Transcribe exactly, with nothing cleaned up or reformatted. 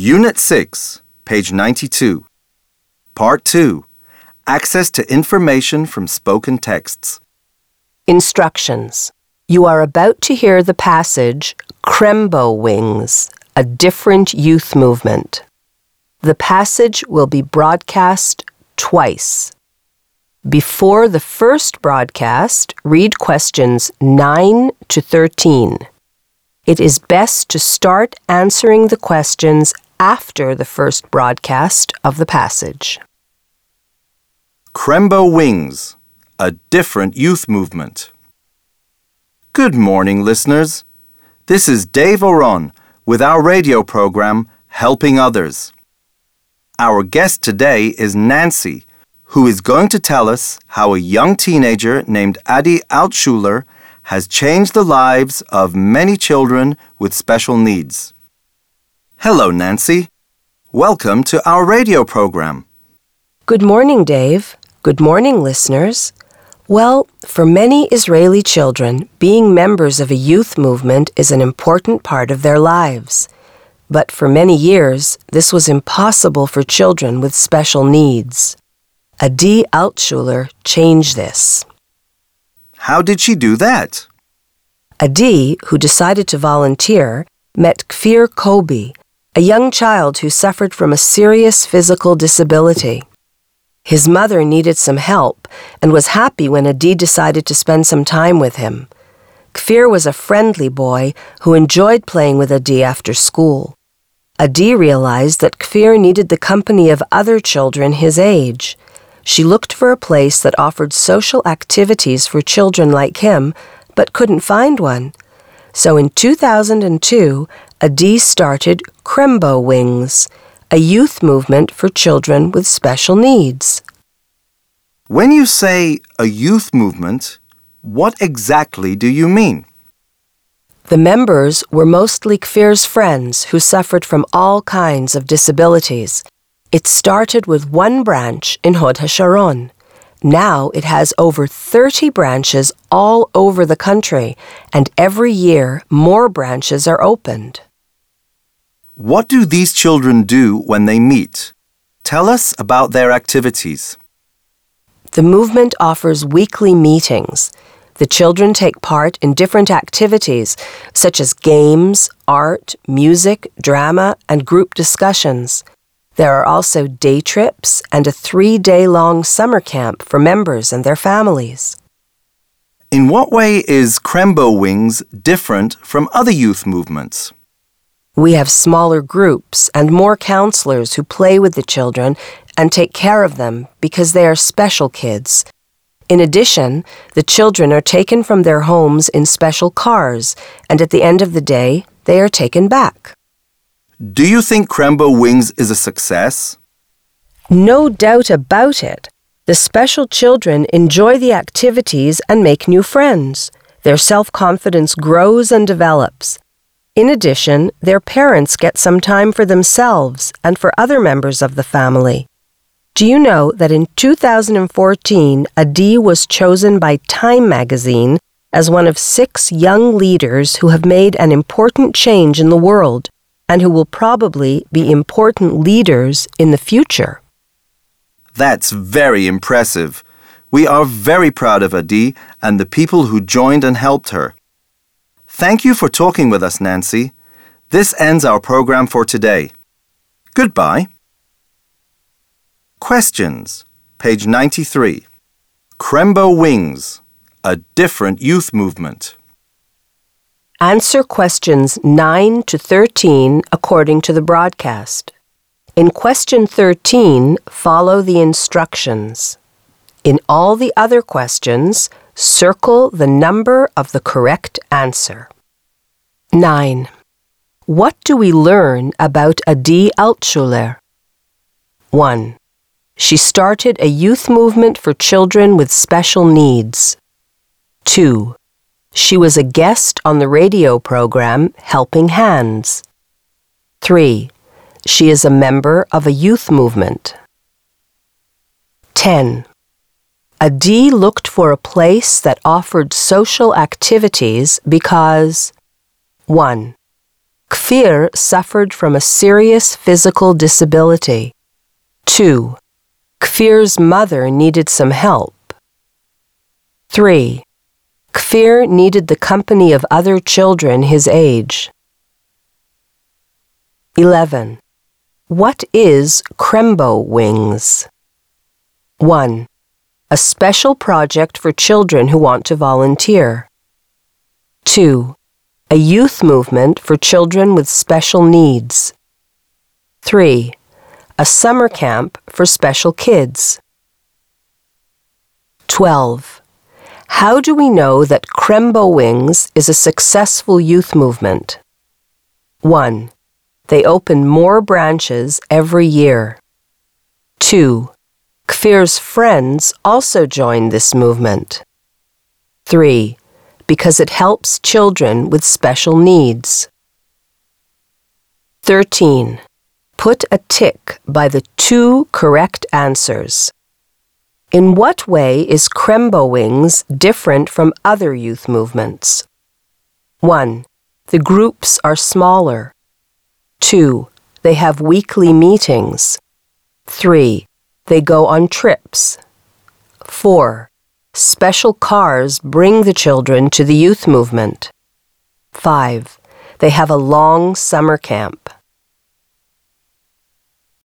Unit six, page ninety-two. Part two. Access to information from spoken texts. Instructions. You are about to hear the passage, Crembo Wings, a different youth movement. The passage will be broadcast twice. Before the first broadcast, read questions nine to thirteen. It is best to start answering the questions after the first broadcast of the passage. Crembo Wings, a different youth movement. Good morning, listeners. This is Dave Oron with our radio program, Helping Others. Our guest today is Nancy, who is going to tell us how a young teenager named Adi Altshuler has changed the lives of many children with special needs. Hello, Nancy. Welcome to our radio program. Good morning, Dave. Good morning, listeners. Well, for many Israeli children, being members of a youth movement is an important part of their lives. But for many years, this was impossible for children with special needs. Adi Altshuler changed this. How did she do that? Adi, who decided to volunteer, met Kfir Kobi, a young child who suffered from a serious physical disability. His mother needed some help and was happy when Adi decided to spend some time with him. Kfir was a friendly boy who enjoyed playing with Adi after school. Adi realized that Kfir needed the company of other children his age. She looked for a place that offered social activities for children like him, but couldn't find one. So in two thousand two, Adi started Crembo Wings, a youth movement for children with special needs. When you say a youth movement, what exactly do you mean? The members were mostly Kfir's friends who suffered from all kinds of disabilities. It started with one branch in Hod HaSharon. Now it has over thirty branches all over the country, and every year more branches are opened. What do these children do when they meet? Tell us about their activities. The movement offers weekly meetings. The children take part in different activities, such as games, art, music, drama, and group discussions. There are also day trips and a three-day-long summer camp for members and their families. In what way is Crembo Wings different from other youth movements? We have smaller groups and more counselors who play with the children and take care of them because they are special kids. In addition, the children are taken from their homes in special cars, and at the end of the day, they are taken back. Do you think Crembo Wings is a success? No doubt about it. The special children enjoy the activities and make new friends. Their self-confidence grows and develops. In addition, their parents get some time for themselves and for other members of the family. Do you know that in two thousand fourteen, Adi was chosen by Time magazine as one of six young leaders who have made an important change in the world and who will probably be important leaders in the future? That's very impressive. We are very proud of Adi and the people who joined and helped her. Thank you for talking with us, Nancy. This ends our program for today. Goodbye. Questions, page ninety-three. Crembo Wings, a different youth movement. Answer questions nine to thirteen according to the broadcast. In question thirteen, follow the instructions. In all the other questions, circle the number of the correct answer. nine. What do we learn about Adi Altshuler? one. She started a youth movement for children with special needs. two. She was a guest on the radio program Helping Hands. three. She is a member of a youth movement. ten. Adi looked for a place that offered social activities because one. Kfir suffered from a serious physical disability. two. Kfir's mother needed some help. three. Kfir needed the company of other children his age. eleven. What is Krembo Wings? one. A special project for children who want to volunteer. two. A youth movement for children with special needs. three. A summer camp for special kids. twelve. How do we know that Krembo Wings is a successful youth movement? one. They open more branches every year. two. Kfir's friends also join this movement. three. Because it helps children with special needs. thirteen. Put a tick by the two correct answers. In what way is Krembo Wings different from other youth movements? one. The groups are smaller. two. They have weekly meetings. three. They go on trips. four. Special cars bring the children to the youth movement. five. They have a long summer camp.